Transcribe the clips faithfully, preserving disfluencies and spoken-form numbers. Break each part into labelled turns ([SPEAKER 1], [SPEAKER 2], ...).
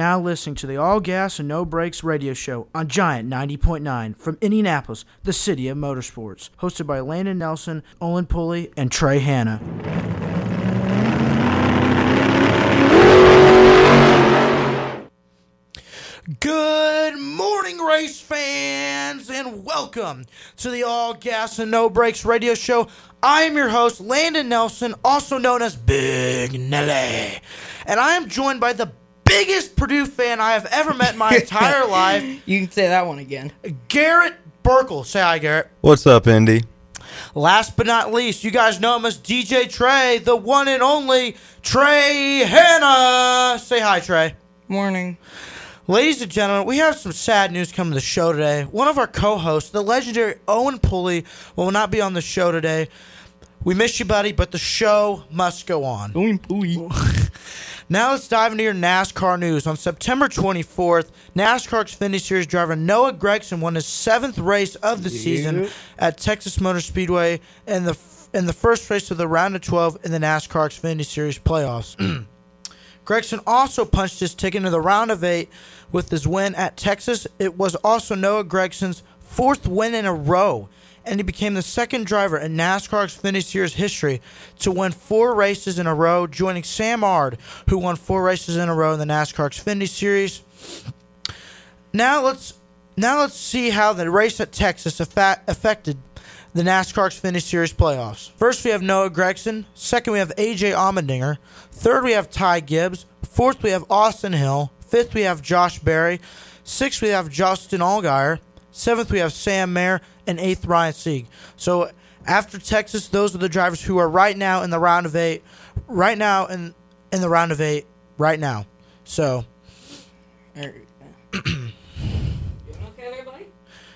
[SPEAKER 1] now listening to the All Gas and No Brakes radio show on Giant ninety point nine from Indianapolis, the city of motorsports. Hosted by Landon Nelson, Owen Pulley, and Trey Hanna. Good morning, race fans, and welcome to the All Gas and No Brakes radio show. I am your host, Landon Nelson, also known as Big Nelly, and I am joined by the biggest Purdue fan I have ever met in my entire life.
[SPEAKER 2] You can say that one again.
[SPEAKER 1] Garrett Burkle. Say hi, Garrett.
[SPEAKER 3] What's up, Indy?
[SPEAKER 1] Last but not least, you guys know him as D J Trey, the one and only Trey Hanna. Say hi, Trey.
[SPEAKER 2] Morning.
[SPEAKER 1] Ladies and gentlemen, we have some sad news coming to the show today. One of our co-hosts, the legendary Owen Pulley, will not be on the show today. We miss you, buddy, but the show must go on.
[SPEAKER 2] Owen Pulley.
[SPEAKER 1] Now let's dive into your NASCAR news. On September twenty-fourth, NASCAR Xfinity Series driver Noah Gragson won his seventh race of the
[SPEAKER 2] yeah.
[SPEAKER 1] season at Texas Motor Speedway in the in the first race of the round of twelve in the NASCAR Xfinity Series playoffs. Gragson also punched his ticket into the round of eight with his win at Texas. It was also Noah Gragson's fourth win in a row, and he became the second driver in NASCAR Xfinity Series history to win four races in a row, joining Sam Ard, who won four races in a row in the NASCAR Xfinity Series. Now let's now let's see how the race at Texas affa- affected the NASCAR Xfinity Series playoffs. First, we have Noah Gragson. Second, we have A J Allmendinger. Third, we have Ty Gibbs. Fourth, we have Austin Hill. Fifth, we have Josh Berry. Sixth, we have Justin Allgaier. Seventh, we have Sam Mayer. And eighth, Ryan Sieg. So after Texas, those are the drivers who are right now in the round of eight. Right now in, in the round of eight. Right now. So.
[SPEAKER 2] Okay there, buddy?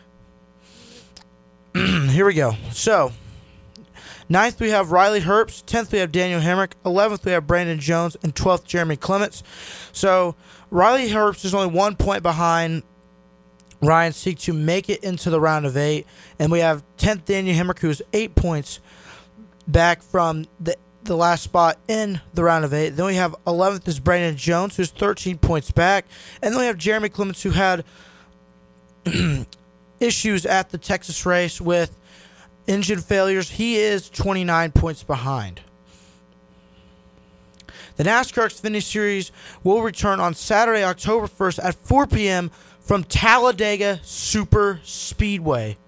[SPEAKER 1] Here we go. So, ninth we have Riley Herbst. Tenth we have Daniel Hemrick. Eleventh we have Brandon Jones. And twelfth Jeremy Clements. So, Riley Herbst is only one point behind Ryan Sieg to make it into the round of eight. And we have tenth Daniel Hemrick, who's eight points back from the the last spot in the round of eight. Then we have eleventh is Brandon Jones, who's thirteen points back. And then we have Jeremy Clements, who had issues at the Texas race with engine failures. He is twenty-nine points behind. The NASCAR Xfinity Series will return on Saturday, October first at four p.m. from Talladega Super Speedway.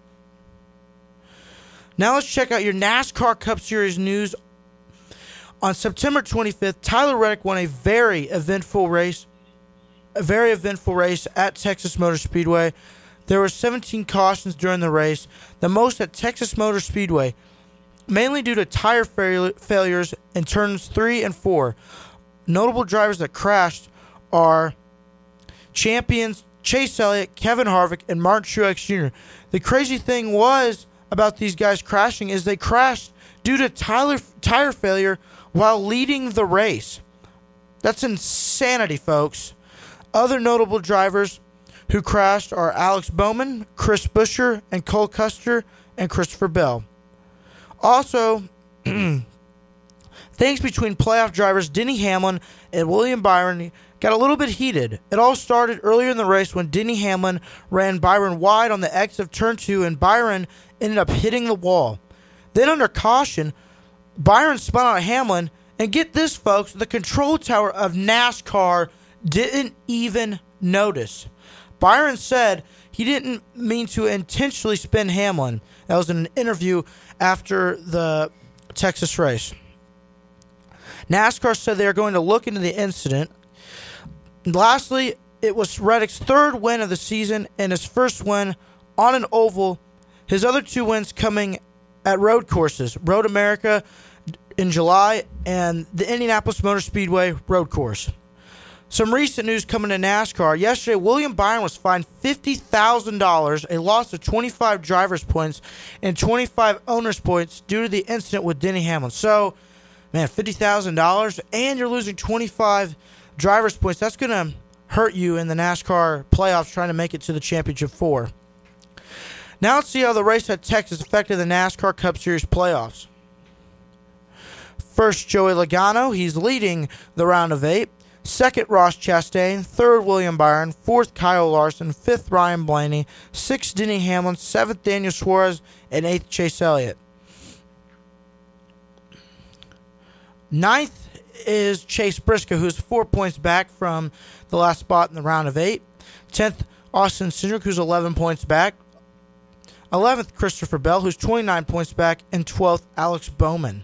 [SPEAKER 1] Now let's check out your NASCAR Cup Series news. On September twenty-fifth, Tyler Reddick won a very eventful race, a very eventful race at Texas Motor Speedway. There were seventeen cautions during the race, the most at Texas Motor Speedway, mainly due to tire fail- failures in turns three and four. Notable drivers that crashed are champions Chase Elliott, Kevin Harvick, and Martin Truex Junior The crazy thing was about these guys crashing is they crashed due to tire, tire failure while leading the race. That's insanity, folks. Other notable drivers who crashed are Alex Bowman, Chris Buescher, and Cole Custer, and Christopher Bell. Also, things between playoff drivers Denny Hamlin and William Byron got a little bit heated. It all started earlier in the race when Denny Hamlin ran Byron wide on the exit of turn two, and Byron ended up hitting the wall. Then under caution, Byron spun out of Hamlin, and get this, folks, the control tower of NASCAR didn't even notice. Byron said he didn't mean to intentionally spin Hamlin. That was in an interview after the Texas race. NASCAR said they are going to look into the incident. And lastly, it was Reddick's third win of the season and his first win on an oval. His other two wins coming at road courses, Road America in July and the Indianapolis Motor Speedway road course. Some recent news coming to NASCAR. Yesterday, William Byron was fined fifty thousand dollars, a loss of twenty-five driver's points and twenty-five owner's points due to the incident with Denny Hamlin. So, man, fifty thousand dollars and you're losing twenty-five driver's points. That's going to hurt you in the NASCAR playoffs trying to make it to the championship four. Now let's see how the race at Texas affected the NASCAR Cup Series playoffs. First, Joey Logano. He's leading the round of eight. Second, Ross Chastain. Third, William Byron. Fourth, Kyle Larson. Fifth, Ryan Blaney. Sixth, Denny Hamlin. Seventh, Daniel Suarez. And eighth, Chase Elliott. Ninth is Chase Briscoe, who's four points back from the last spot in the round of eight. Tenth, Austin Cindric, who's eleven points back. Eleventh, Christopher Bell, who's twenty-nine points back. And twelfth, Alex Bowman.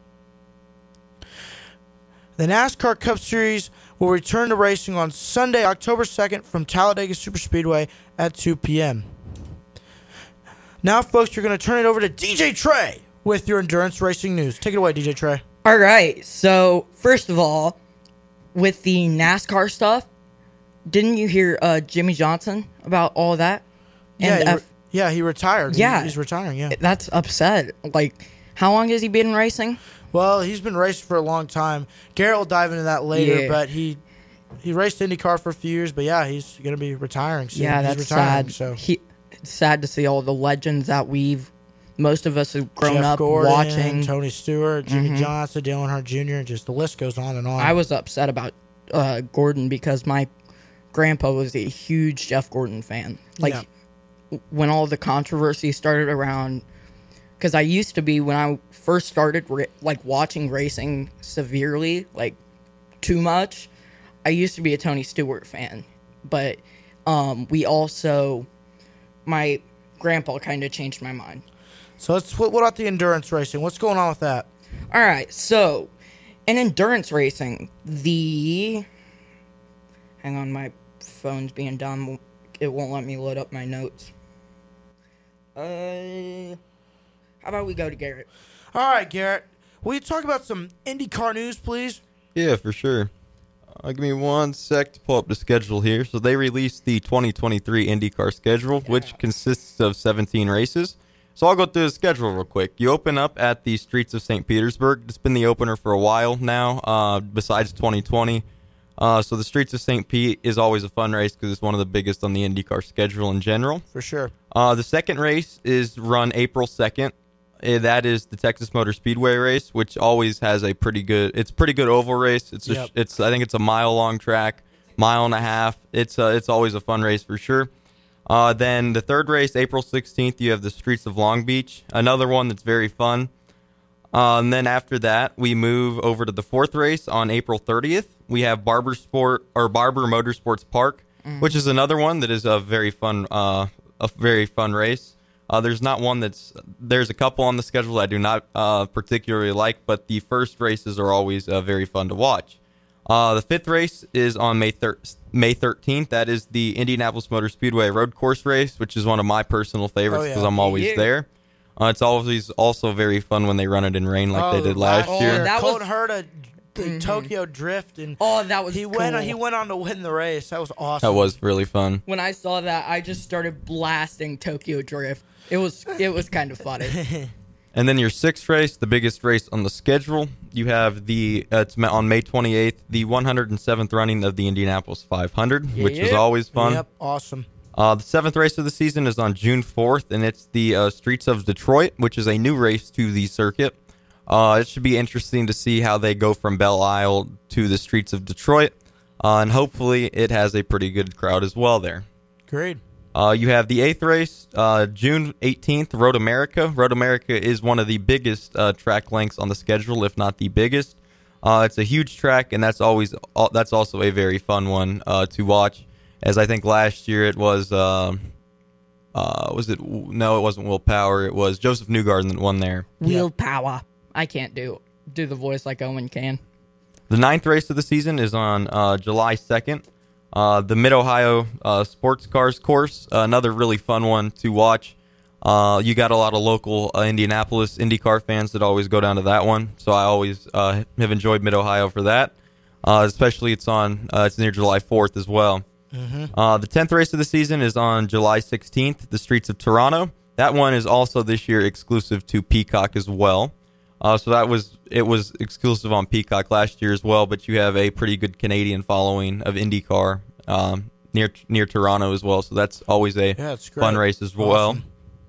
[SPEAKER 1] The NASCAR Cup Series will return to racing on Sunday, October second from Talladega Superspeedway at two p.m. Now, folks, you're going to turn it over to D J Trey with your endurance racing news. Take it away, D J Trey.
[SPEAKER 2] All right. So, first of all, with the NASCAR stuff, didn't you hear uh, Jimmy Johnson about all that?
[SPEAKER 1] Yeah,
[SPEAKER 2] And
[SPEAKER 1] he re-
[SPEAKER 2] F-
[SPEAKER 1] yeah, he retired.
[SPEAKER 2] Yeah.
[SPEAKER 1] He- he's retiring, yeah.
[SPEAKER 2] that's upset. Like, how long has he been racing?
[SPEAKER 1] Well, he's been racing for a long time. Garrett will dive into that later,
[SPEAKER 2] Yeah.
[SPEAKER 1] but he he raced IndyCar for a few years, but yeah, he's going to be retiring soon.
[SPEAKER 2] Yeah,
[SPEAKER 1] he's
[SPEAKER 2] that's
[SPEAKER 1] retiring,
[SPEAKER 2] sad.
[SPEAKER 1] So.
[SPEAKER 2] He, it's sad to see all the legends that we've, most of us have grown
[SPEAKER 1] Jeff
[SPEAKER 2] up
[SPEAKER 1] Gordon,
[SPEAKER 2] watching.
[SPEAKER 1] Tony Stewart, Jimmy
[SPEAKER 2] Mhm.
[SPEAKER 1] Johnson, Dale Earnhardt Junior, and just the list goes on and on.
[SPEAKER 2] I was upset about uh, Gordon because my grandpa was a huge Jeff Gordon fan. Like,
[SPEAKER 1] Yeah.
[SPEAKER 2] when all the controversy started around, because I used to be, when I first started ra- like watching racing severely, like too much, I used to be a Tony Stewart fan. But um, we also, my grandpa kind of changed my mind.
[SPEAKER 1] So let's what, what about the endurance racing? What's going on with that?
[SPEAKER 2] All right, so in endurance racing, the hang on, my phone's being dumb. It won't let me load up my notes. Uh, how about we go to Garrett?
[SPEAKER 1] All right, Garrett. Will you talk about some IndyCar news, please?
[SPEAKER 3] Yeah, for sure. Uh, give me one sec to pull up the schedule here. So they released the twenty twenty-three IndyCar schedule, which consists of seventeen races. So I'll go through the schedule real quick. You open up at the streets of Saint Petersburg. It's been the opener for a while now, uh, besides twenty twenty. Uh, so the streets of Saint Pete is always a fun race because it's one of the biggest on the IndyCar schedule in general.
[SPEAKER 1] For sure.
[SPEAKER 3] Uh, the second race is run April second. Uh, that is the Texas Motor Speedway race, which always has a pretty good. It's a pretty good oval race. It's a,
[SPEAKER 1] Yep.
[SPEAKER 3] it's I think it's a mile long track, mile and a half. It's uh, it's always a fun race for sure. Uh, then the third race, April sixteenth, you have the Streets of Long Beach, another one that's very fun. Uh, and then after that, we move over to the fourth race on April thirtieth. We have Barber Sport or Barber Motorsports Park,
[SPEAKER 2] Mm.
[SPEAKER 3] which is another one that is a very fun, uh, a very fun race. Uh, there's not one that's there's a couple on the schedule I do not uh, particularly like, but the first races are always uh, very fun to watch. Uh, the fifth race is on May thir- May thirteenth. That is the Indianapolis Motor Speedway road course race, which is one of my personal favorites
[SPEAKER 1] Oh, yeah.
[SPEAKER 3] because I'm always
[SPEAKER 2] Yeah.
[SPEAKER 3] there. Uh, it's always also very fun when they run it in rain like they
[SPEAKER 1] Oh,
[SPEAKER 3] did last
[SPEAKER 2] oh,
[SPEAKER 3] year.
[SPEAKER 2] that
[SPEAKER 1] Colton
[SPEAKER 2] was-
[SPEAKER 1] Herta, the Tokyo Drift, and
[SPEAKER 2] Oh, that was
[SPEAKER 1] he
[SPEAKER 2] cool.
[SPEAKER 1] went. He went on to win the race. That was awesome.
[SPEAKER 3] That was really fun.
[SPEAKER 2] When I saw that, I just started blasting Tokyo Drift. It was it was kind of funny.
[SPEAKER 3] And then your sixth race, the biggest race on the schedule, you have the uh, it's ma- on May twenty-eighth, the one hundred seventh running of the Indianapolis five hundred,
[SPEAKER 2] Yeah,
[SPEAKER 3] which is
[SPEAKER 2] yeah.
[SPEAKER 3] always fun.
[SPEAKER 1] Yep, awesome.
[SPEAKER 3] Uh, the seventh race of the season is on June fourth, and it's the uh, Streets of Detroit, which is a new race to the circuit. Uh, it should be interesting to see how they go from Belle Isle to the Streets of Detroit, uh, and hopefully it has a pretty good crowd as well there.
[SPEAKER 1] Great.
[SPEAKER 3] Uh, you have the eighth race, uh, June eighteenth, Road America. Road America is one of the biggest uh, track lengths on the schedule, if not the biggest. Uh, it's a huge track, and that's always uh, that's also a very fun one uh, to watch. As I think last year it was, uh, uh, was it? No, it wasn't Will Power. It was Joseph Newgarden that won there.
[SPEAKER 2] Wheel power. I can't do do the voice like Owen can.
[SPEAKER 3] The ninth race of the season is on uh, July second. Uh, the Mid-Ohio uh, Sports Cars course, uh, another really fun one to watch. Uh, you got a lot of local uh, Indianapolis IndyCar fans that always go down to that one, so I always uh, have enjoyed Mid-Ohio for that. Uh, especially it's on uh, it's near July fourth as well.
[SPEAKER 1] Mm-hmm.
[SPEAKER 3] Uh, the tenth race of the season is on July sixteenth, the Streets of Toronto. That one is also this year exclusive to Peacock as well. Uh, so that was it was exclusive on Peacock last year as well, but you have a pretty good Canadian following of IndyCar um, near near Toronto as well. So that's always a
[SPEAKER 1] Yeah, it's great.
[SPEAKER 3] fun race as well.
[SPEAKER 1] Awesome.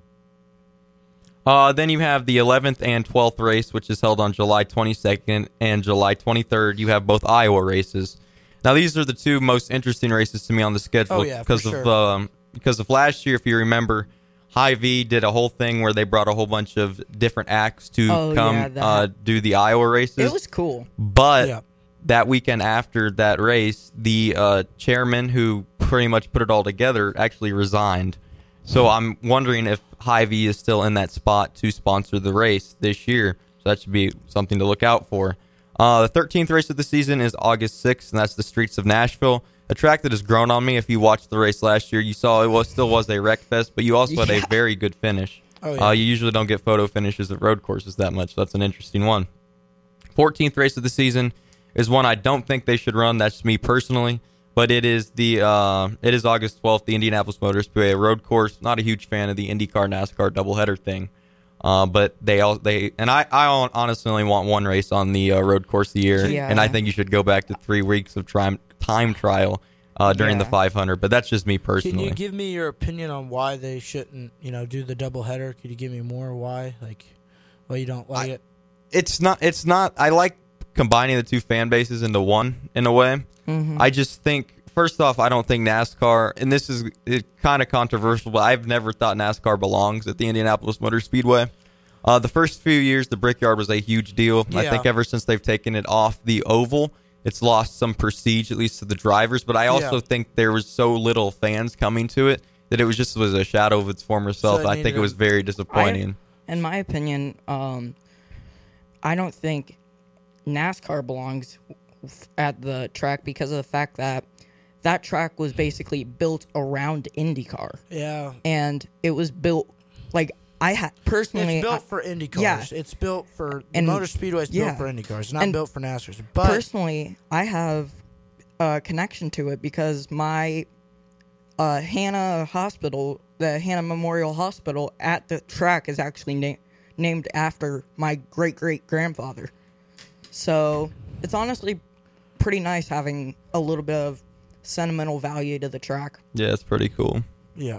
[SPEAKER 3] Uh, then you have the eleventh and twelfth race, which is held on July twenty-second and July twenty-third. You have both Iowa races. Now, these are the two most interesting races to me on the schedule
[SPEAKER 1] Oh, yeah, for
[SPEAKER 3] because
[SPEAKER 1] sure.
[SPEAKER 3] of um, because of last year. If you remember, Hy-Vee did a whole thing where they brought a whole bunch of different acts to
[SPEAKER 2] Oh,
[SPEAKER 3] come
[SPEAKER 2] yeah, that-
[SPEAKER 3] uh, do the Iowa races.
[SPEAKER 2] It was cool.
[SPEAKER 3] But
[SPEAKER 1] Yeah.
[SPEAKER 3] that weekend after that race, the uh, chairman who pretty much put it all together actually resigned. So I'm wondering if Hy-Vee is still in that spot to sponsor the race this year. So that should be something to look out for. Uh, the thirteenth race of the season is August sixth, and that's the Streets of Nashville. A track that has grown on me. If you watched the race last year, you saw it was still was a wreck fest, but you also had
[SPEAKER 2] Yeah.
[SPEAKER 3] a very good finish.
[SPEAKER 1] Oh, yeah.
[SPEAKER 3] Uh, you usually don't get photo finishes at road courses that much. So that's an interesting one. fourteenth race of the season is one I don't think they should run. That's me personally, but it is the uh, it is August twelfth, the Indianapolis Motor Speedway road course. Not a huge fan of the IndyCar NASCAR doubleheader thing, uh, but they all they and I I honestly only want one race on the uh, road course a year,
[SPEAKER 2] Yeah.
[SPEAKER 3] and I think you should go back to three weeks of time time trial uh, during the
[SPEAKER 2] Yeah.
[SPEAKER 3] five hundred. But that's just me
[SPEAKER 1] Can
[SPEAKER 3] personally.
[SPEAKER 1] you give me your opinion on why they shouldn't, you know, do the double header? Could you give me more why? Like, why you don't like
[SPEAKER 3] I-
[SPEAKER 1] it?
[SPEAKER 3] it's not it's not I like combining the two fan bases into one in a way.
[SPEAKER 2] Mm-hmm.
[SPEAKER 3] I just think first off, I don't think NASCAR, and this is kind of controversial, but I've never thought NASCAR belongs at the Indianapolis Motor Speedway. Uh, the first few years, the Brickyard was a huge deal. I
[SPEAKER 1] Yeah.
[SPEAKER 3] think ever since they've taken it off the oval, it's lost some prestige, at least to the drivers. But I also
[SPEAKER 1] Yeah.
[SPEAKER 3] think there was so little fans coming to it that it was just was a shadow of its former self.
[SPEAKER 1] it
[SPEAKER 3] I think
[SPEAKER 1] needed
[SPEAKER 3] it was
[SPEAKER 1] a-
[SPEAKER 3] very disappointing.
[SPEAKER 2] In my opinion, um, I don't think NASCAR belongs at the track because of the fact that that track was basically built around IndyCar,
[SPEAKER 1] Yeah.
[SPEAKER 2] and it was built like I had personally.
[SPEAKER 1] It's built
[SPEAKER 2] I-
[SPEAKER 1] for Indy cars.
[SPEAKER 2] yeah.
[SPEAKER 1] It's built for the
[SPEAKER 2] And-
[SPEAKER 1] Motor Speedway is
[SPEAKER 2] yeah.
[SPEAKER 1] built for Indy cars. It's not
[SPEAKER 2] And
[SPEAKER 1] built for NASCARs. But
[SPEAKER 2] personally, I have a connection to it because my uh, Hannah Hospital, the Hannah Memorial Hospital at the track, is actually na- named after my great great grandfather. So it's honestly pretty nice having a little bit of sentimental value to the track.
[SPEAKER 3] Yeah, it's pretty cool.
[SPEAKER 1] yeah.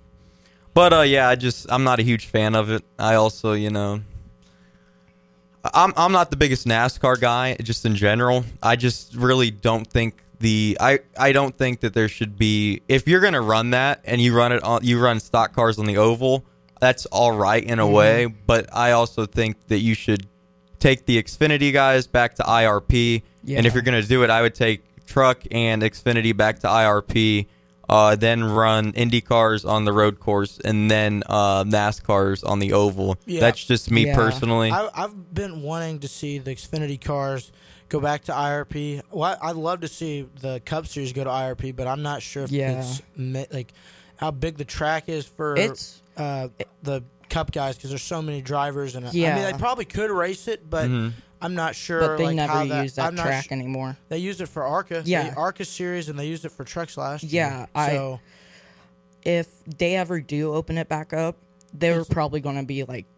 [SPEAKER 3] But uh, yeah, I just I'm not a huge fan of it. I also, you know, I'm I'm not the biggest NASCAR guy, just in general. I just really don't think the I, I don't think that there should be, if you're gonna run that and you run it on you run stock cars on the oval, that's all right in a
[SPEAKER 2] Mm-hmm.
[SPEAKER 3] way. But I also think that you should take the Xfinity guys back to I R P, and if
[SPEAKER 2] Yeah.
[SPEAKER 3] you're gonna do it, I would take truck and Xfinity back to I R P. Uh, then run Indy cars on the road course, and then uh, NASCARs on the oval.
[SPEAKER 1] Yeah.
[SPEAKER 3] That's just me
[SPEAKER 2] Yeah.
[SPEAKER 3] personally.
[SPEAKER 1] I, I've been wanting to see the Xfinity cars go back to I R P. Well, I'd love to see the Cup Series go to I R P, but I'm not sure if
[SPEAKER 2] Yeah.
[SPEAKER 1] it's me- like how big the track is for
[SPEAKER 2] It's
[SPEAKER 1] uh, the Cup guys because there's so many drivers, and I mean
[SPEAKER 2] Yeah.
[SPEAKER 1] they probably could race it, but
[SPEAKER 3] Mhm.
[SPEAKER 1] I'm not sure.
[SPEAKER 2] but they
[SPEAKER 1] like,
[SPEAKER 2] never
[SPEAKER 1] how that,
[SPEAKER 2] use that
[SPEAKER 1] I'm not
[SPEAKER 2] track
[SPEAKER 1] sh-
[SPEAKER 2] anymore.
[SPEAKER 1] They used it for ARCA,
[SPEAKER 2] Yeah.
[SPEAKER 1] the ARCA series, and they used it for trucks last
[SPEAKER 2] Yeah,
[SPEAKER 1] year.
[SPEAKER 2] I-
[SPEAKER 1] So
[SPEAKER 2] If they ever do open it back up, they're
[SPEAKER 1] It's-
[SPEAKER 2] probably going to be like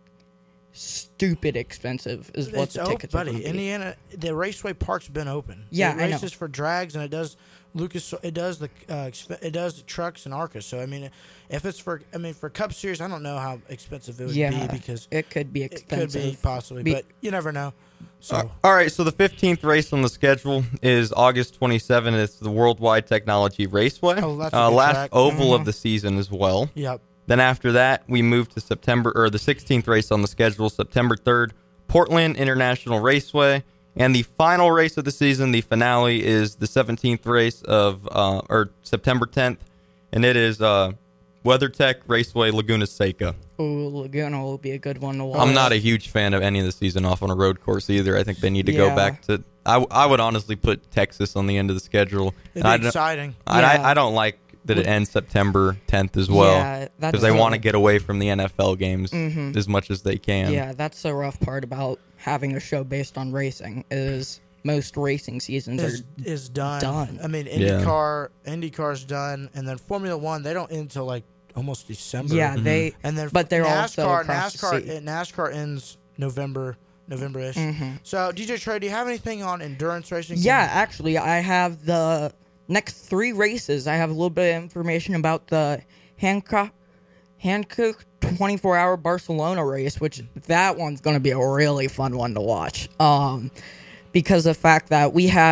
[SPEAKER 2] stupid expensive. Is what
[SPEAKER 1] it's
[SPEAKER 2] the
[SPEAKER 1] open,
[SPEAKER 2] tickets are
[SPEAKER 1] buddy.
[SPEAKER 2] going to be.
[SPEAKER 1] Indiana, the Raceway Park's been open.
[SPEAKER 2] Yeah,
[SPEAKER 1] it
[SPEAKER 2] I know.
[SPEAKER 1] races for drags, and it does Lucas. It does the uh, exp- it does the trucks and ARCA. So I mean, if it's for I mean for Cup Series, I don't know how expensive it would
[SPEAKER 2] Yeah,
[SPEAKER 1] be because
[SPEAKER 2] it could be
[SPEAKER 1] it
[SPEAKER 2] expensive.
[SPEAKER 1] could be possibly,
[SPEAKER 2] Be-
[SPEAKER 1] but you never know. So
[SPEAKER 3] Uh, all right, so the fifteenth race on the schedule is August twenty-seventh. It's the Worldwide Technology Raceway.
[SPEAKER 1] Oh, that's a
[SPEAKER 3] uh,
[SPEAKER 1] good
[SPEAKER 3] last
[SPEAKER 1] track.
[SPEAKER 3] oval
[SPEAKER 2] Mhm.
[SPEAKER 3] of the season as well.
[SPEAKER 1] yep.
[SPEAKER 3] Then after that, we move to September, or the sixteenth race on the schedule, September third, Portland International Raceway. And the final race of the season, the finale, is the seventeenth race of, uh, or September tenth, and it is uh, WeatherTech Raceway Laguna Seca.
[SPEAKER 2] Ooh, Laguna will be a good one to watch.
[SPEAKER 3] I'm not a huge fan of any of the season off on a road course either. I think they need to go
[SPEAKER 2] Yeah.
[SPEAKER 3] back to. I, I would honestly put Texas on the end of the schedule.
[SPEAKER 1] It'd
[SPEAKER 3] And I
[SPEAKER 1] be
[SPEAKER 3] don't,
[SPEAKER 1] exciting.
[SPEAKER 3] I,
[SPEAKER 2] Yeah.
[SPEAKER 3] I, I don't like that it ends September tenth as well,
[SPEAKER 2] Yeah, that's
[SPEAKER 3] because they
[SPEAKER 2] the-
[SPEAKER 3] want to get away from the N F L games
[SPEAKER 2] Mhm.
[SPEAKER 3] as much as they can.
[SPEAKER 2] Yeah, that's the rough part about having a show based on racing is most racing seasons
[SPEAKER 1] Is,
[SPEAKER 2] are
[SPEAKER 1] is done.
[SPEAKER 2] done.
[SPEAKER 1] I mean,
[SPEAKER 3] Yeah.
[SPEAKER 1] IndyCar, IndyCar's done, and then Formula One they don't end until like almost December.
[SPEAKER 2] yeah they
[SPEAKER 1] and then
[SPEAKER 2] but they're
[SPEAKER 1] NASCAR,
[SPEAKER 2] also across the
[SPEAKER 1] NASCAR,
[SPEAKER 2] sea.
[SPEAKER 1] uh, NASCAR ends November, November-ish.
[SPEAKER 2] Mhm.
[SPEAKER 1] So, D J Trey, do you have anything on endurance racing?
[SPEAKER 2] Yeah, actually, I have the next three races. I have a little bit of information about the Hancock Hancock twenty-four hour Barcelona race, which that one's going to be a really fun one to watch. Um, because of the fact that we have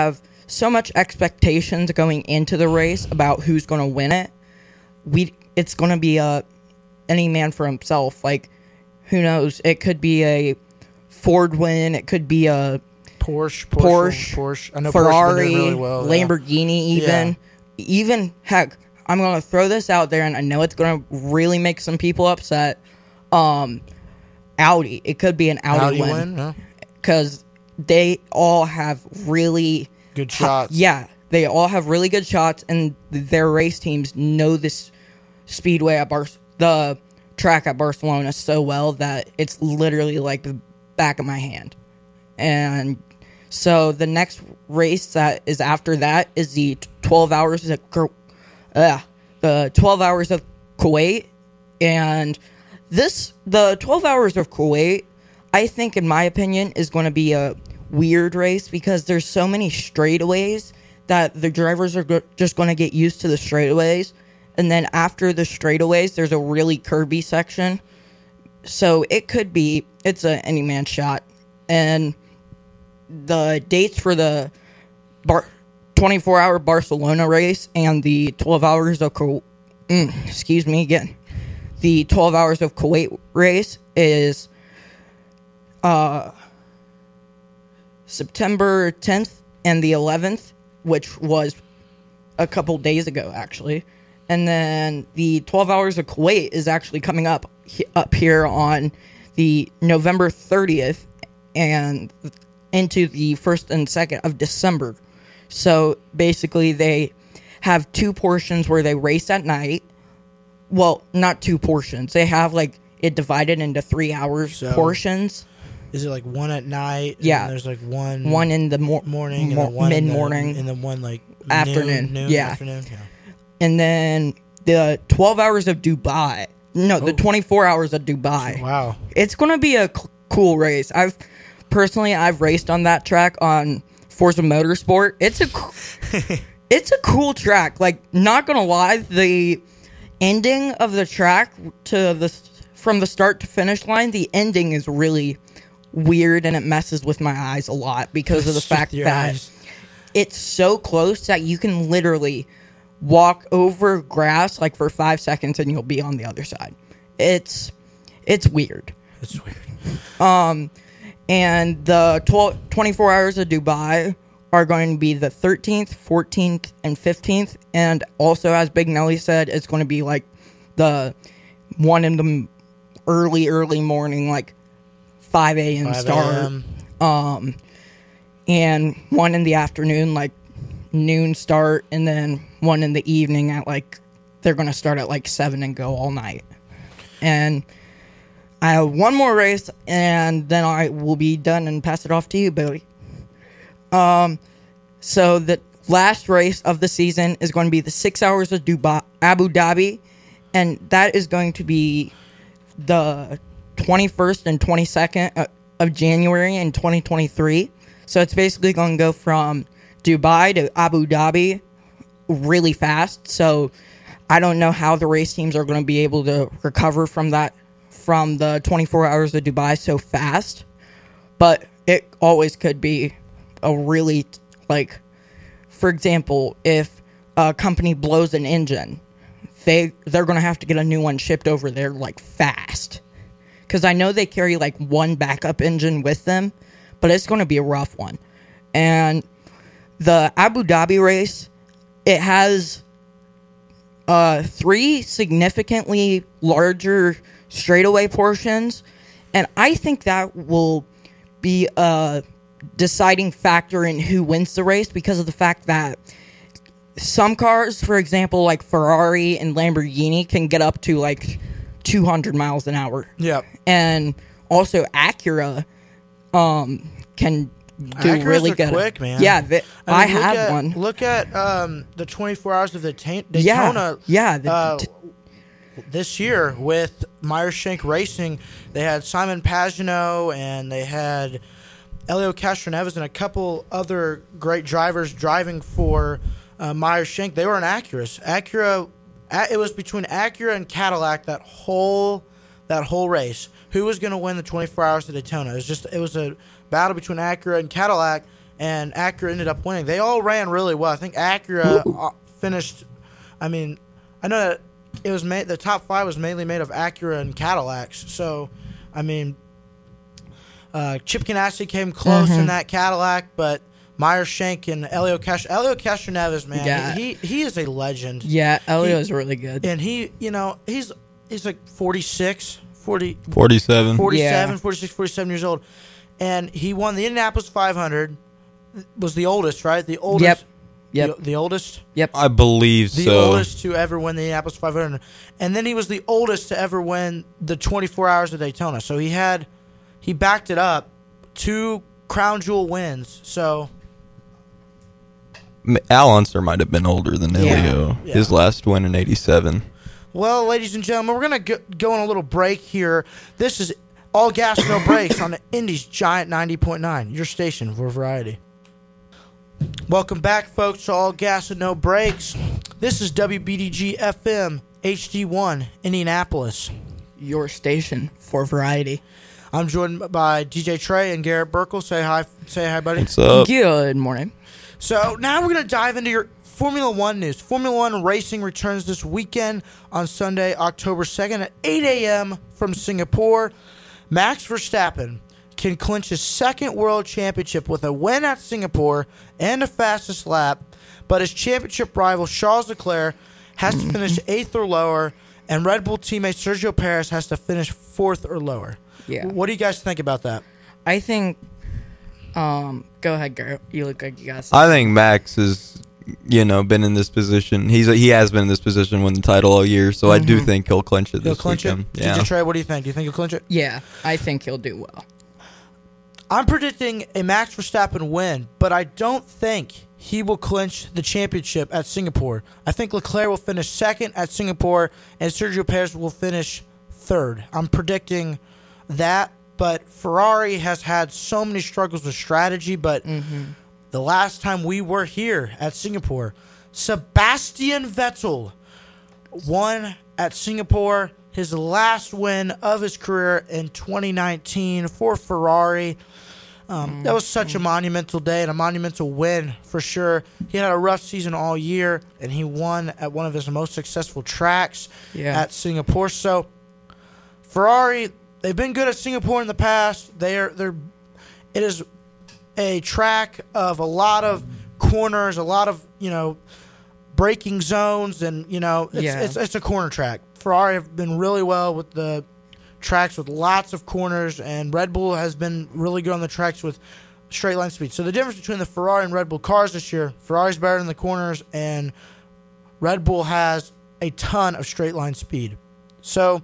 [SPEAKER 2] so much expectations going into the race about who's going to win it. We it's going to be a any man for himself. Like, who knows? It could be a Ford win. It could be a
[SPEAKER 1] Porsche, Porsche,
[SPEAKER 2] Porsche,
[SPEAKER 1] Porsche. I know
[SPEAKER 2] Ferrari,
[SPEAKER 1] Porsche's been doing really well, yeah.
[SPEAKER 2] Lamborghini, even.
[SPEAKER 1] Yeah.
[SPEAKER 2] Even, heck, I'm going to throw this out there, and I know it's going to really make some people upset. Um, Audi. It could be an Audi,
[SPEAKER 1] Audi
[SPEAKER 2] win. Because yeah. they all have really...
[SPEAKER 1] good shots.
[SPEAKER 2] Yeah, they all have really good shots, and their race teams know this speedway at Bar- the track at Barcelona so well that it's literally like the back of my hand. And so the next race that is after that is the twelve hours of uh, the twelve hours of Kuwait, and this the twelve hours of Kuwait, I think, in my opinion, is going to be a weird race because there's so many straightaways that the drivers are go- just going to get used to the straightaways, and then after the straightaways, there's a really curvy section. So it could be it's a any man shot, and the dates for the Bar- twenty-four hour Barcelona race and the twelve hours of Ku- mm, excuse me again, the twelve hours of Kuwait race is uh, September tenth and the eleventh, which was a couple days ago actually, and then the twelve hours of Kuwait is actually coming up up here on the November thirtieth and into the first and second of December. So basically they have two portions where they race at night. Well, not two portions. They have like it divided into three hours
[SPEAKER 1] So,
[SPEAKER 2] portions.
[SPEAKER 1] Is it like one at night? And
[SPEAKER 2] Yeah.
[SPEAKER 1] then there's like one
[SPEAKER 2] One in the mor-
[SPEAKER 1] morning, and
[SPEAKER 2] mor-
[SPEAKER 1] then one in the-
[SPEAKER 2] mid-morning.
[SPEAKER 1] and then one like
[SPEAKER 2] Afternoon,
[SPEAKER 1] noon, noon
[SPEAKER 2] yeah.
[SPEAKER 1] afternoon. Yeah.
[SPEAKER 2] And then the twelve hours of Dubai. No, the
[SPEAKER 1] Oh.
[SPEAKER 2] twenty-four hours of Dubai.
[SPEAKER 1] Wow.
[SPEAKER 2] It's going to be a c- cool race. I've personally I've raced on that track on Forza Motorsport. It's a c- it's a cool track. Like, not going to lie, the ending of the track to the from the start to finish line, the ending is really weird and it messes with my eyes a lot because of the
[SPEAKER 1] Messes with
[SPEAKER 2] fact
[SPEAKER 1] your
[SPEAKER 2] that
[SPEAKER 1] eyes.
[SPEAKER 2] it's so close that you can literally walk over grass like for five seconds and you'll be on the other side. It's it's weird.
[SPEAKER 1] It's weird.
[SPEAKER 2] And the twelve, twenty-four hours of Dubai are going to be the thirteenth, fourteenth, and fifteenth. And also, as Big Nelly said, it's going to be like the one in the early, early morning, like five a.m.
[SPEAKER 1] five
[SPEAKER 2] start.
[SPEAKER 1] a.m.
[SPEAKER 2] And one in the afternoon, like noon start. And then one in the evening at like, they're going to start at like seven and go all night. And I have one more race, and then I will be done and pass it off to you, Billy. Um, so the last race of the season is going to be the six hours of Dubai, Abu Dhabi, and that is going to be the twenty-first and twenty-second of January in twenty twenty-three. So it's basically going to go from Dubai to Abu Dhabi really fast. So I don't know how the race teams are going to be able to recover from that, from the twenty-four hours of Dubai so fast, but it always could be a really, like, for example, if a company blows an engine, they, they're going to have to get a new one shipped over there, like, fast. Because I know they carry, like, one backup engine with them, but it's going to be a rough one. And the Abu Dhabi race, it has uh, three significantly larger straightaway portions, and I think that will be a deciding factor in who wins the race because of the fact that some cars, for example, like Ferrari and Lamborghini, can get up to like two hundred miles an hour.
[SPEAKER 1] Yep.
[SPEAKER 2] And also Acura um, can do
[SPEAKER 1] Acuras
[SPEAKER 2] really
[SPEAKER 1] are
[SPEAKER 2] good.
[SPEAKER 1] quick, man.
[SPEAKER 2] Yeah, the,
[SPEAKER 1] I,
[SPEAKER 2] I,
[SPEAKER 1] mean, look
[SPEAKER 2] have
[SPEAKER 1] at,
[SPEAKER 2] one.
[SPEAKER 1] Look at um, the twenty-four hours of the ta-
[SPEAKER 2] Yeah,
[SPEAKER 1] Daytona.
[SPEAKER 2] yeah. The,
[SPEAKER 1] uh,
[SPEAKER 2] t-
[SPEAKER 1] this year with Meyershank Racing, they had Simon Pagenaud and they had Elio Castroneves and a couple other great drivers driving for uh, Meyershank. They were in Acura. Acura, it was between Acura and Cadillac that whole that whole race. Who was going to win the twenty-four hours of Daytona? It was just it was a battle between Acura and Cadillac, and Acura ended up winning. They all ran really well. I think Acura uh, finished. I mean, I know that it was made. The top five was mainly made of Acura and Cadillacs. So, I mean, uh, Chip Ganassi came close
[SPEAKER 2] Mm-hmm.
[SPEAKER 1] in that Cadillac, but Meyer Shank and Elio Castro, Elio Castroneves, man,
[SPEAKER 2] Yeah.
[SPEAKER 1] he he is a legend.
[SPEAKER 2] Yeah, Elio's really good.
[SPEAKER 1] And he, you know, he's he's like forty-six, forty,
[SPEAKER 3] forty-seven.
[SPEAKER 1] forty-seven,
[SPEAKER 2] Yeah.
[SPEAKER 1] forty-six, forty-seven years old. And he won the Indianapolis five hundred. Was the oldest, right? The oldest.
[SPEAKER 2] Yep. Yep.
[SPEAKER 1] The, the oldest.
[SPEAKER 2] Yep.
[SPEAKER 3] I believe
[SPEAKER 1] The
[SPEAKER 3] so.
[SPEAKER 1] oldest to ever win the Indianapolis five hundred. And then he was the oldest to ever win the twenty-four Hours of Daytona. So he had, he backed it up, two crown jewel wins. So
[SPEAKER 3] M- Al Unser might have been older than
[SPEAKER 2] Yeah.
[SPEAKER 3] Elio.
[SPEAKER 1] Yeah.
[SPEAKER 3] His last win in eighty-seven.
[SPEAKER 1] Well, ladies and gentlemen, we're going to go on a little break here. This is All Gas, No Brakes on the Indy's Giant ninety point nine, your station for variety. Welcome back, folks, to All Gas and No Brakes. This is W B D G F M H D one, Indianapolis.
[SPEAKER 2] Your station for variety.
[SPEAKER 1] I'm joined by D J Trey and Garrett Burkle. Say hi, say hi, buddy.
[SPEAKER 3] What's up?
[SPEAKER 2] Good morning.
[SPEAKER 1] So now we're going to dive into your Formula One news. Formula One racing returns this weekend on Sunday, October second at eight a.m. from Singapore. Max Verstappen can clinch his second world championship with a win at Singapore and the fastest lap, but his championship rival Charles Leclerc has to finish eighth or lower, and Red Bull teammate Sergio Perez has to finish fourth or lower.
[SPEAKER 2] Yeah.
[SPEAKER 1] What do you guys think about that?
[SPEAKER 2] I think. Um. Go ahead, Garrett. You look like you got.
[SPEAKER 3] I think Max has, you know, been in this position. He's he has been in this position, win the title all year. So I do think he'll clinch it
[SPEAKER 1] He'll
[SPEAKER 3] this
[SPEAKER 1] clinch
[SPEAKER 3] weekend.
[SPEAKER 1] it?
[SPEAKER 3] Yeah.
[SPEAKER 1] D J Trey, what do you think? Do you think he'll clinch it?
[SPEAKER 2] Yeah, I think he'll do well.
[SPEAKER 1] I'm predicting a Max Verstappen win, but I don't think he will clinch the championship at Singapore. I think Leclerc will finish second at Singapore, and Sergio Perez will finish third. I'm predicting that, but Ferrari has had so many struggles with strategy, but the last time we were here at Singapore, Sebastian Vettel won at Singapore, his last win of his career in twenty nineteen for Ferrari. Um, that was such a monumental day and a monumental win for sure. He had a rough season all year, and he won at one of his most successful tracks
[SPEAKER 2] Yeah.
[SPEAKER 1] at Singapore. So Ferrari, they've been good at Singapore in the past. They're they're it is a track of a lot of corners, a lot of, you know, braking zones, and, you know, it's,
[SPEAKER 2] Yeah.
[SPEAKER 1] it's it's a corner track. Ferrari have been really well with the tracks with lots of corners, and Red Bull has been really good on the tracks with straight line speed. So the difference between the Ferrari and Red Bull cars this year, Ferrari's better in the corners, and Red Bull has a ton of straight line speed. So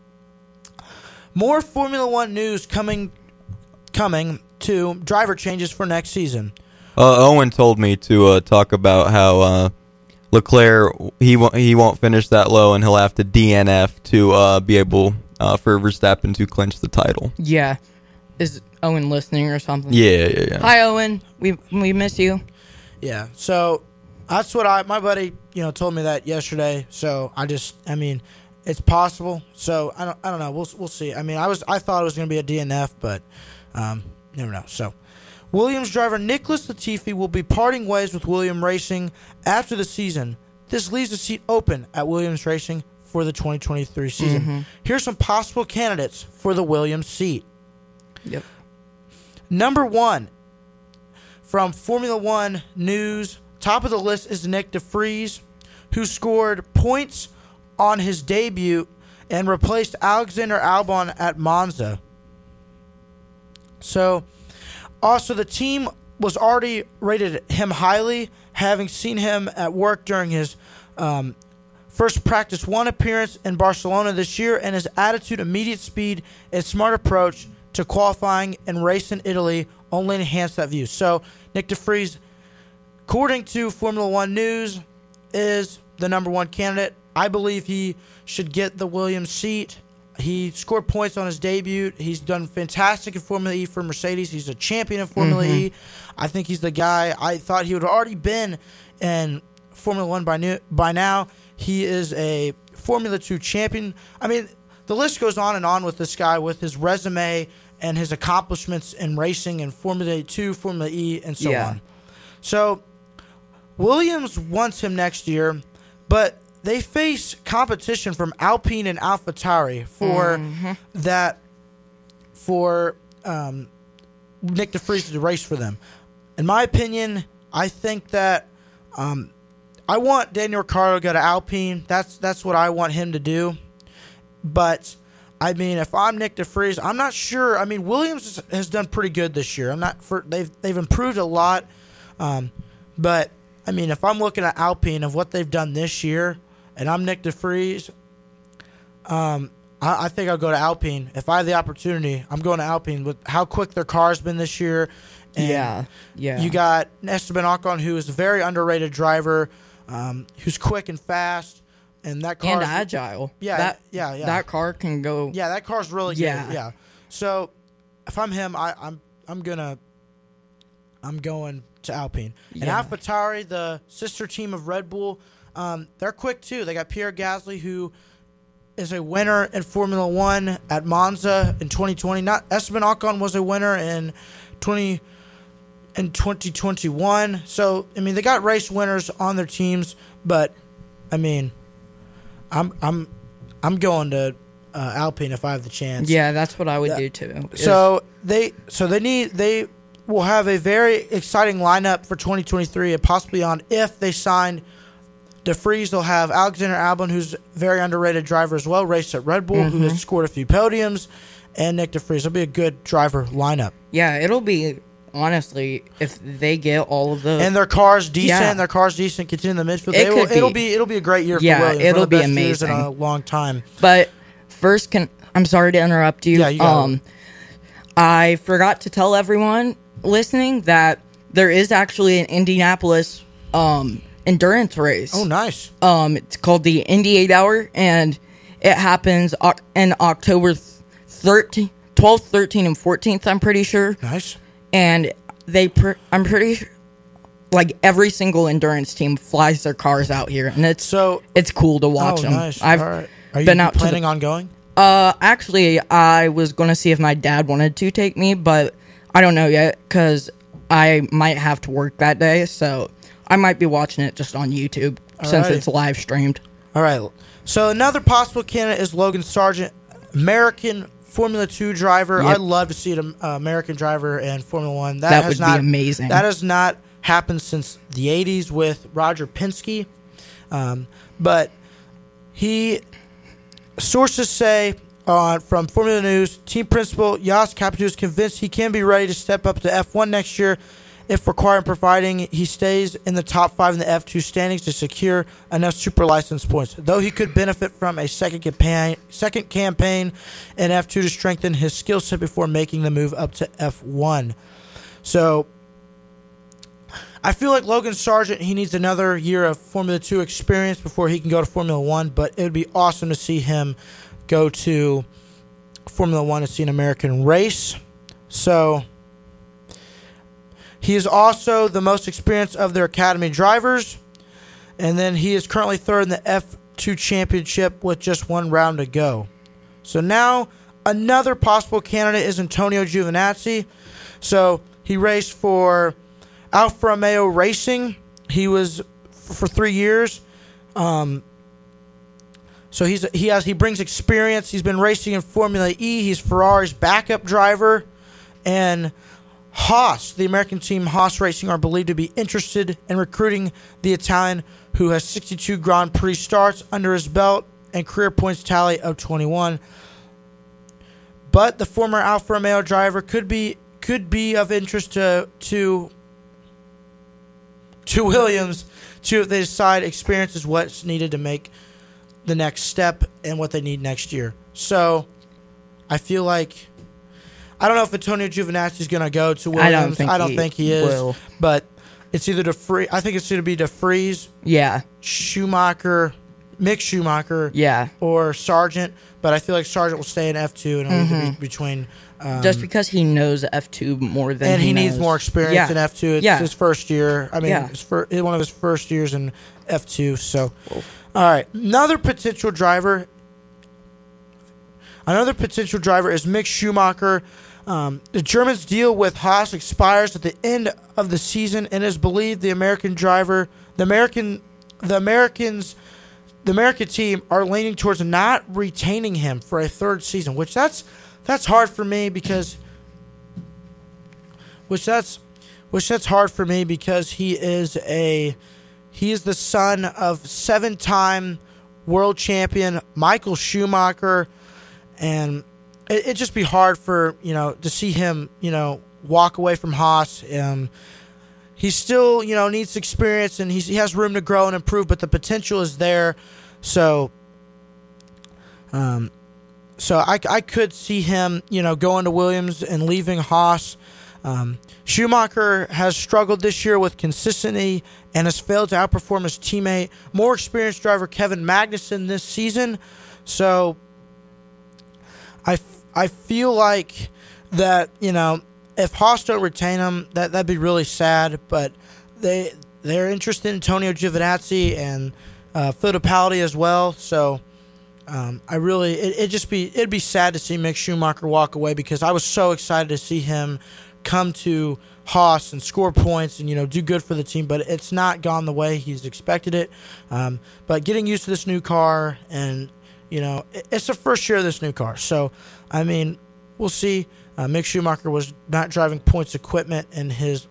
[SPEAKER 1] more Formula One news coming coming to driver changes for next season.
[SPEAKER 3] Uh, Owen told me to uh, talk about how uh, Leclerc he won't he won't finish that low, and he'll have to D N F to uh, be able uh, for Verstappen to clinch the title.
[SPEAKER 2] Yeah. Is Owen listening or something?
[SPEAKER 3] Yeah, yeah, yeah.
[SPEAKER 2] Hi, Owen. We we miss you.
[SPEAKER 1] Yeah. So that's what I my buddy, you know, told me that yesterday. So I just I mean, it's possible. So I don't I don't know. We'll we'll see. I mean, I was I thought it was going to be a D N F, but um you never know. So Williams driver Nicholas Latifi will be parting ways with Williams Racing after the season. This leaves a seat open at Williams Racing for the twenty twenty-three season.
[SPEAKER 2] Mm-hmm.
[SPEAKER 1] Here's some possible candidates for the Williams seat.
[SPEAKER 2] Yep.
[SPEAKER 1] Number one, from Formula One News, top of the list is Nick DeFries, who scored points on his debut and replaced Alexander Albon at Monza. So, also the team was already rated him highly, having seen him at work during his um, first practice one appearance in Barcelona this year, and his attitude, immediate speed, and smart approach to qualifying and race in Italy only enhanced that view. So, Nick DeFries, according to Formula One News, is the number one candidate. I believe he should get the Williams seat. He scored points on his debut. He's done fantastic in Formula E for Mercedes. He's a champion in Formula
[SPEAKER 2] Mm-hmm.
[SPEAKER 1] E. I think he's the guy. I thought he would have already been in Formula One by, new, by now. He is a Formula Two champion. I mean, the list goes on and on with this guy, with his resume and his accomplishments in racing in Formula two, Formula E, and so
[SPEAKER 2] Yeah.
[SPEAKER 1] on. So Williams wants him next year, but they face competition from Alpine and AlphaTauri for
[SPEAKER 2] Mm-hmm.
[SPEAKER 1] that for um, Nick DeFries to race for them. In my opinion, I think that um, I want Daniel Ricciardo to go to Alpine. That's that's what I want him to do. But I mean, if I'm Nick DeFries, I'm not sure. I mean, Williams has done pretty good this year. I'm not for they've they've improved a lot, um, but I mean, if I'm looking at Alpine of what they've done this year, and I'm Nick DeFries, um, I, I think I'll go to Alpine if I have the opportunity. I'm going to Alpine with how quick their car's been this year. And
[SPEAKER 2] Yeah, yeah.
[SPEAKER 1] You got Esteban Ocon, who is a very underrated driver, um, who's quick and fast, and that car
[SPEAKER 2] and agile.
[SPEAKER 1] Yeah,
[SPEAKER 2] that,
[SPEAKER 1] yeah, yeah.
[SPEAKER 2] That car can go.
[SPEAKER 1] Yeah, that car's really
[SPEAKER 2] Yeah.
[SPEAKER 1] good. Yeah. So if I'm him, I, I'm I'm gonna I'm going to Alpine. And
[SPEAKER 2] Yeah.
[SPEAKER 1] AlphaTauri, the sister team of Red Bull, um, they're quick too. They got Pierre Gasly, who is a winner in Formula One at Monza in twenty twenty. Not Esteban Ocon was a winner in twenty in twenty twenty-one. So I mean, they got race winners on their teams, but I mean, I'm I'm I'm going to uh, Alpine if I have the chance.
[SPEAKER 2] Yeah, that's what I would
[SPEAKER 1] Yeah.
[SPEAKER 2] do too. is-
[SPEAKER 1] So they so they need they will have a very exciting lineup for twenty twenty-three and possibly on if they sign DeFries. They'll have Alexander Albon, who's a very underrated driver as well, raced at Red Bull, who has scored a few podiums, and Nick DeFries. It'll be a good driver lineup.
[SPEAKER 2] yeah, it'll be honestly if they get all of the
[SPEAKER 1] And their car's decent.
[SPEAKER 2] Yeah.
[SPEAKER 1] Their car's decent. Continue in the midfield.
[SPEAKER 2] It
[SPEAKER 1] They will,
[SPEAKER 2] could
[SPEAKER 1] it'll
[SPEAKER 2] be.
[SPEAKER 1] be it'll be a great year for
[SPEAKER 2] Yeah,
[SPEAKER 1] Williams. One
[SPEAKER 2] it'll
[SPEAKER 1] of the
[SPEAKER 2] be
[SPEAKER 1] best years in
[SPEAKER 2] amazing.
[SPEAKER 1] a long time.
[SPEAKER 2] But first, can I'm sorry to interrupt you.
[SPEAKER 1] Yeah, you got it.
[SPEAKER 2] um, I forgot to tell everyone listening that there is actually an Indianapolis um, endurance race.
[SPEAKER 1] Oh, nice.
[SPEAKER 2] Um, it's called the Indy Eight Hour, and it happens oc- in October thirteenth, twelfth, thirteenth, and fourteenth. I'm pretty sure,
[SPEAKER 1] Nice.
[SPEAKER 2] and they, pr- I'm pretty sure, like every single endurance team flies their cars out here, and it's
[SPEAKER 1] So,
[SPEAKER 2] it's cool to watch
[SPEAKER 1] oh,
[SPEAKER 2] them.
[SPEAKER 1] nice.
[SPEAKER 2] I've
[SPEAKER 1] All right. Are you
[SPEAKER 2] been out to the-
[SPEAKER 1] planning on going?
[SPEAKER 2] Uh, actually, I was going to see if my dad wanted to take me, but I don't know yet because I might have to work that day, so I might be watching it just on YouTube since
[SPEAKER 1] Alrighty.
[SPEAKER 2] it's live streamed.
[SPEAKER 1] All right. So another possible candidate is Logan Sargent, American Formula Two driver.
[SPEAKER 2] Yep.
[SPEAKER 1] I'd love to see an uh, American driver in Formula One. That,
[SPEAKER 2] That
[SPEAKER 1] has
[SPEAKER 2] would be
[SPEAKER 1] not,
[SPEAKER 2] amazing.
[SPEAKER 1] That has not happened since the eighties with Roger Penske. Um, but he, sources say uh, from Formula News, team principal Jos Capito is convinced he can be ready to step up to F one next year if required, providing he stays in the top five in the F two standings to secure enough super license points. Though he could benefit from a second campaign, second campaign in F two to strengthen his skill set before making the move up to F one. So I feel like Logan Sargent, he needs another year of Formula two experience before he can go to Formula one, but it would be awesome to see him go to Formula one and see an American race. So he is also the most experienced of their academy drivers, and then he is currently third in the F two championship with just one round to go. So now another possible candidate is Antonio Giovinazzi. So he raced for Alfa Romeo Racing. He was f- for three years. Um, so he's he has he brings experience. He's been racing in Formula E. He's Ferrari's backup driver, and Haas, the American team Haas Racing, are believed to be interested in recruiting the Italian, who has sixty-two Grand Prix starts under his belt and career points tally of twenty-one. But the former Alfa Romeo driver could be could be of interest to to to Williams, to if they decide experience is what's needed to make the next step and what they need next year. So I feel like I don't know if Antonio Giovinazzi is going to go to Williams.
[SPEAKER 2] I don't think
[SPEAKER 1] I don't
[SPEAKER 2] he
[SPEAKER 1] think he is.
[SPEAKER 2] will.
[SPEAKER 1] But it's either DeFries. I think it's going to be DeFries,
[SPEAKER 2] Yeah,
[SPEAKER 1] Schumacher, Mick Schumacher,
[SPEAKER 2] yeah.
[SPEAKER 1] or Sargent. But I feel like Sargent will stay in F two and it'll either be between. Um,
[SPEAKER 2] Just because he knows F two more than
[SPEAKER 1] and he, needs
[SPEAKER 2] knows.
[SPEAKER 1] more experience
[SPEAKER 2] Yeah.
[SPEAKER 1] in F two. It's
[SPEAKER 2] Yeah.
[SPEAKER 1] his first year. I mean,
[SPEAKER 2] Yeah.
[SPEAKER 1] it's for one of his first years in F two. So, all right, another potential driver. Another potential driver is Mick Schumacher. Um, the German's deal with Haas expires at the end of the season, and is believed the American driver, the American, the Americans, the American team are leaning towards not retaining him for a third season. Which that's that's hard for me because, which that's, which that's hard for me because he is a, he is the son of seven-time world champion Michael Schumacher, and it, it'd just be hard for, you know, to see him, you know, walk away from Haas. Um, he still, you know, needs experience, and he's, he has room to grow and improve, but the potential is there. So, um, so I, I could see him, you know, going to Williams and leaving Haas. Um, Schumacher has struggled this year with consistency and has failed to outperform his teammate, more experienced driver Kevin Magnussen this season. So I, I feel like that, you know, if Haas don't retain him, that, that'd be really sad. But they, they're interested in Antonio Giovinazzi and uh, Fittipaldi as well. So um, I really, it, it'd just be, it'd be sad to see Mick Schumacher walk away because I was so excited to see him come to Haas and score points and, you know, do good for the team, but it's not gone the way he's expected it. Um, but getting used to this new car, and, you know, it's the first year of this new car. So, I mean, we'll see. Uh, Mick Schumacher was not driving points equipment in his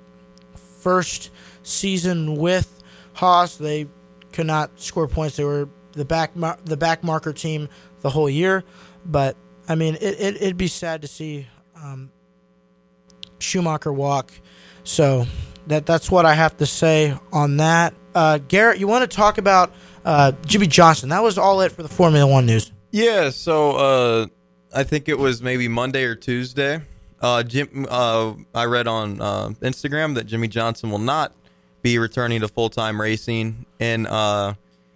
[SPEAKER 1] first season with Haas. They could not score points. They were the back mar- the back marker team the whole year. But, I mean, it, it, it'd be sad to see um, Schumacher walk. So that that's what I have to say on that. Uh, Garrett, you want to talk about uh, Jimmie Johnson? That was all it for the Formula One news.
[SPEAKER 3] Yeah, so uh, I think it was maybe Monday or Tuesday. Uh, Jim, uh, I read on uh, Instagram that Jimmie Johnson will not be returning to full-time racing in uh,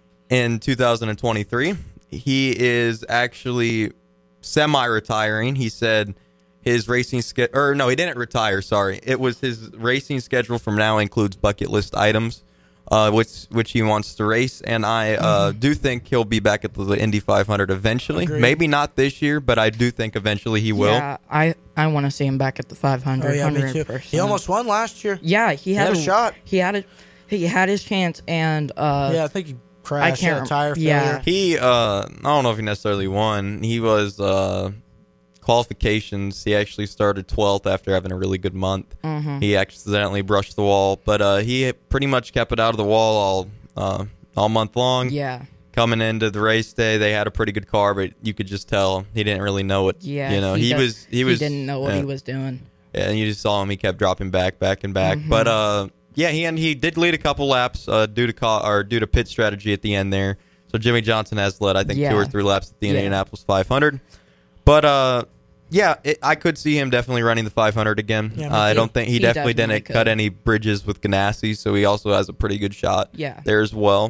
[SPEAKER 3] in two thousand twenty-three. He is actually semi-retiring. He said his racing schedule, or no, he didn't retire, sorry. It was his racing schedule from now includes bucket list items, uh, which which he wants to race. And I uh, mm-hmm. do think he'll be back at the Indy five hundred eventually.
[SPEAKER 1] Agreed.
[SPEAKER 3] Maybe not this year, but I do think eventually he will.
[SPEAKER 2] Yeah, I, I want to see him back at the five hundred.
[SPEAKER 1] Oh, yeah, me too. He almost won last year.
[SPEAKER 2] Yeah, he had,
[SPEAKER 1] he had a, a shot.
[SPEAKER 2] He had a, he had his chance, and uh,
[SPEAKER 1] yeah, I think he crashed.
[SPEAKER 2] I can't,
[SPEAKER 1] had a tire failure.
[SPEAKER 2] yeah.
[SPEAKER 3] He, uh, I don't know if he necessarily won. He was uh, qualifications. He actually started twelfth after having a really good month.
[SPEAKER 2] Mm-hmm.
[SPEAKER 3] He accidentally brushed the wall, but uh, he pretty much kept it out of the wall all uh, all month long.
[SPEAKER 2] Yeah.
[SPEAKER 3] Coming into the race day, they had a pretty good car, but you could just tell he didn't really know what.
[SPEAKER 2] Yeah.
[SPEAKER 3] You know, he,
[SPEAKER 2] he does,
[SPEAKER 3] was he was
[SPEAKER 2] he didn't know what
[SPEAKER 3] uh,
[SPEAKER 2] he was doing.
[SPEAKER 3] Yeah, and you just saw him. He kept dropping back, back and back.
[SPEAKER 2] Mm-hmm.
[SPEAKER 3] But uh, yeah, he and he did lead a couple laps uh, due to co- or due to pit strategy at the end there. So Jimmie Johnson has led, I think,
[SPEAKER 2] yeah.
[SPEAKER 3] two or three laps at the
[SPEAKER 2] yeah.
[SPEAKER 3] Indianapolis five hundred. But uh, yeah, it, I could see him definitely running the five hundred again.
[SPEAKER 1] Yeah,
[SPEAKER 3] uh, I don't think he,
[SPEAKER 2] he
[SPEAKER 3] definitely,
[SPEAKER 2] definitely
[SPEAKER 3] didn't
[SPEAKER 2] could.
[SPEAKER 3] cut any bridges with Ganassi, so he also has a pretty good shot
[SPEAKER 2] Yeah.
[SPEAKER 3] there as well.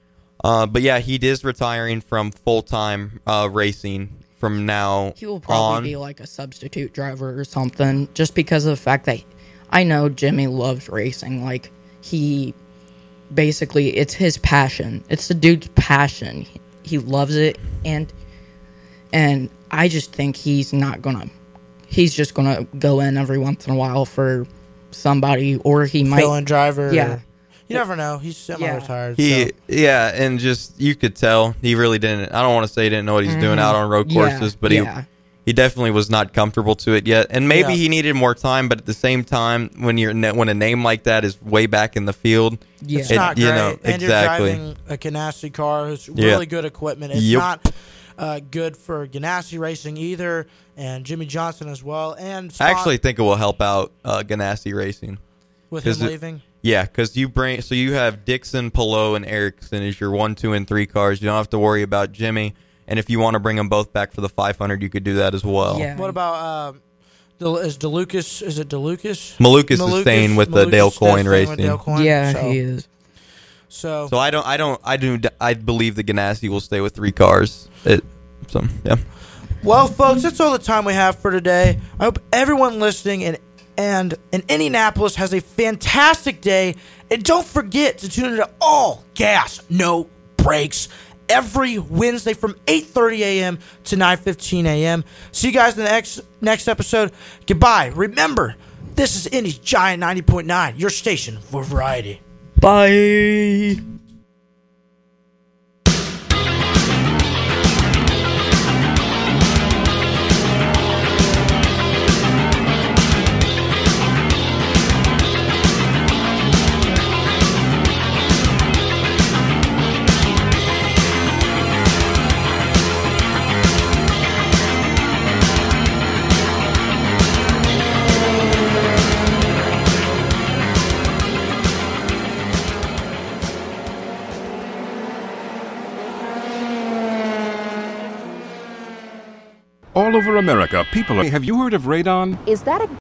[SPEAKER 3] Uh, but yeah, he is retiring from full time uh, racing from now
[SPEAKER 2] He will probably
[SPEAKER 3] on.
[SPEAKER 2] be like a substitute driver or something, just because of the fact that I know Jimmy loves racing. Like, he basically, it's his passion. It's the dude's passion. He, he loves it, and and I just think he's not gonna. He's just gonna go in every once in a while for somebody, or he might.
[SPEAKER 1] Fill-in driver.
[SPEAKER 2] Yeah.
[SPEAKER 1] Or, you never know. He's semi-retired.
[SPEAKER 3] He
[SPEAKER 1] so.
[SPEAKER 3] yeah, and just you could tell he really didn't. I don't want to say he didn't know what he's
[SPEAKER 2] Mm-hmm.
[SPEAKER 3] doing out on road
[SPEAKER 2] Yeah,
[SPEAKER 3] courses, but
[SPEAKER 2] yeah.
[SPEAKER 3] he he definitely was not comfortable to it yet. And maybe
[SPEAKER 1] Yeah.
[SPEAKER 3] he needed more time, but at the same time, when you're when a name like that is way back in the field,
[SPEAKER 2] Yeah.
[SPEAKER 1] It's
[SPEAKER 3] it-
[SPEAKER 1] not
[SPEAKER 3] you
[SPEAKER 1] great.
[SPEAKER 3] know,
[SPEAKER 1] and
[SPEAKER 3] exactly.
[SPEAKER 1] you're driving a Ganassi car who's
[SPEAKER 3] Yeah.
[SPEAKER 1] really good equipment. It's
[SPEAKER 3] Yep.
[SPEAKER 1] not uh, good for Ganassi racing either, and Jimmie Johnson as well. And
[SPEAKER 3] I
[SPEAKER 1] Spon-
[SPEAKER 3] actually think it will help out uh, Ganassi Racing.
[SPEAKER 1] with him
[SPEAKER 3] 'cause it-
[SPEAKER 1] leaving.
[SPEAKER 3] Yeah, because you bring so you have Dixon, Palou, and Ericsson as your one, two, and three cars. You don't have to worry about Jimmy. And if you want to bring them both back for the five hundred, you could do that as well.
[SPEAKER 2] Yeah.
[SPEAKER 1] What about um, Del- is DeLucas? Is it DeLucas?
[SPEAKER 3] Malukas is
[SPEAKER 1] Malukas-
[SPEAKER 3] staying with the
[SPEAKER 1] Malukas
[SPEAKER 3] Dale
[SPEAKER 1] is
[SPEAKER 3] Coyne
[SPEAKER 1] staying with
[SPEAKER 3] Racing.
[SPEAKER 1] Dale Coyne,
[SPEAKER 2] Yeah,
[SPEAKER 1] so,
[SPEAKER 2] he is.
[SPEAKER 1] So,
[SPEAKER 3] So I don't, I don't, I do, I believe the Ganassi will stay with three cars. It, so yeah.
[SPEAKER 1] well, folks, that's all the time we have for today. I hope everyone listening and and in Indianapolis has a fantastic day. And don't forget to tune into All Gas, No Brakes every Wednesday from eight thirty a.m. to nine fifteen a.m. See you guys in the next, next episode. Goodbye. Remember, this is Indy's Giant ninety point nine, your station for variety.
[SPEAKER 2] Bye.
[SPEAKER 4] All over America, people are... Have you heard of radon?
[SPEAKER 5] Is that a